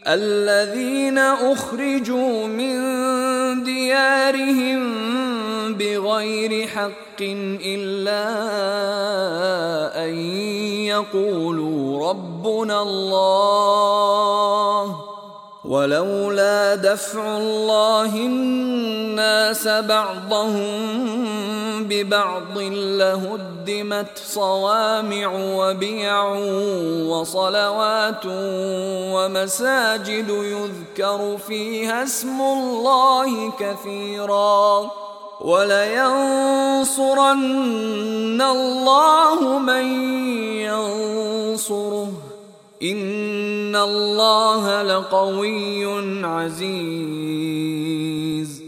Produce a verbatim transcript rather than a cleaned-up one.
الذين أخرجوا من ديارهم بغير حق إلا أن يقولوا ربنا الله ولولا دفع الله الناس بعضهم ببعض لهدمت صوامع وبيع وصلوات ومساجد يذكر فيها اسم الله كثيرا ولينصرن الله من ينصره إن الله لقوي عزيز.